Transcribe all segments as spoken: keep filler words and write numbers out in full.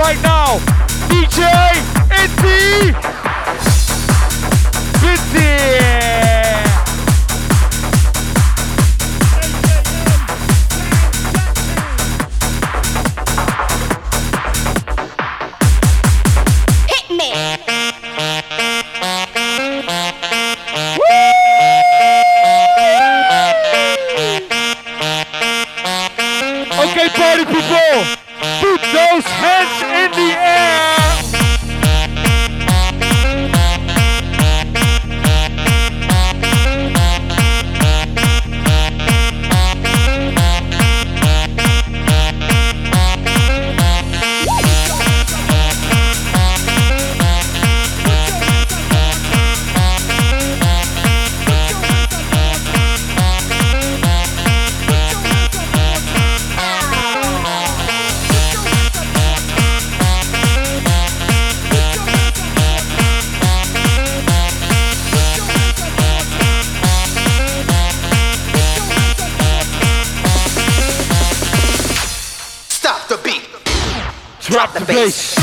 right now. D J Inti Binti. Okay, party people, put those hands in the air. Drop the bass.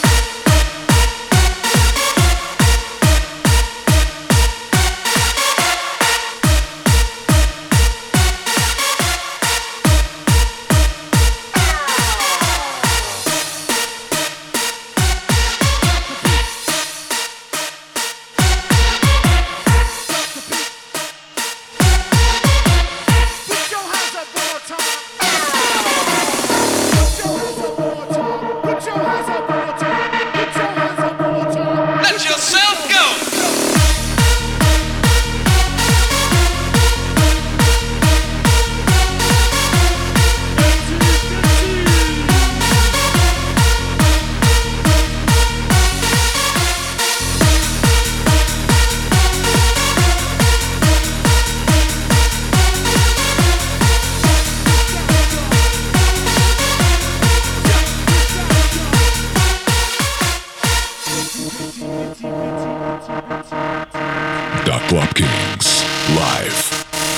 Club Kings live.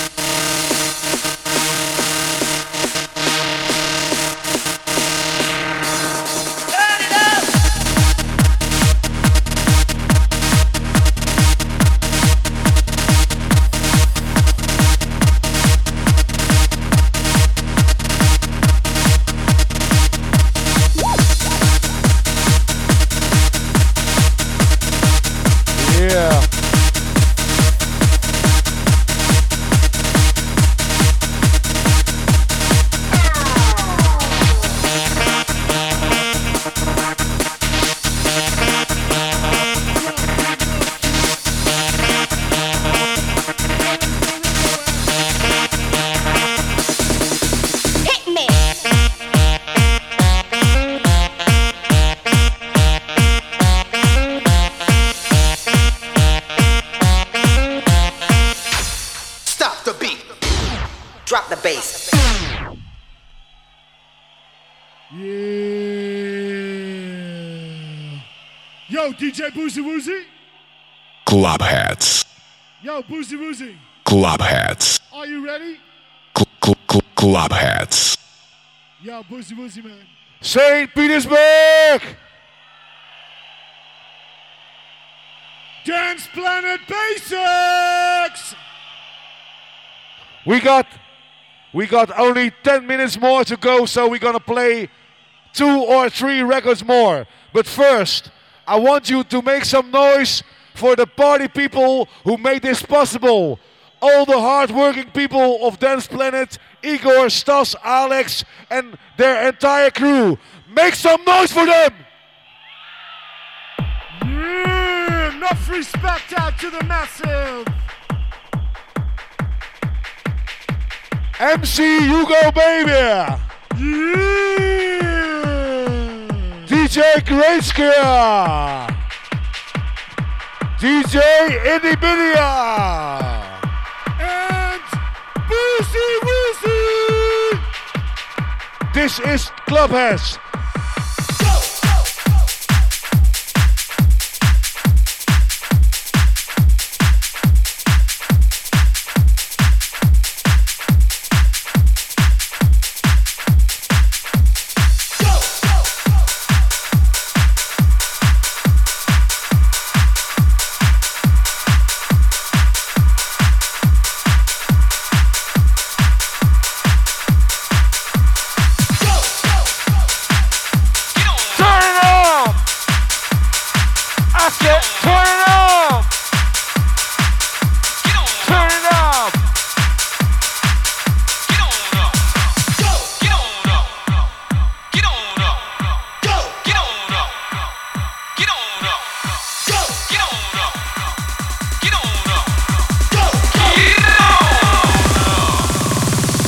Drop the bass. Yeah. Yo, D J Boozy Woozy. Club Hats. Yo, Boozy Woozy. Club Hats. Are you ready? Cl- cl- cl- Club Hats. Yo, Boozy Woozy, man. Saint Petersburg. Dance Planet Basics. We got we got only ten minutes more to go, so we're gonna play two or three records more. But first, I want you to make some noise for the party people who made this possible. All the hard-working people of Dance Planet, Igor, Stas, Alex, and their entire crew. Make some noise for them! Yeah, enough respect out to the massive. M C Hugo Baby! Yeah! D J Greatskill! D J Indibidia! And Boozy Woozy! This is Clubhouse.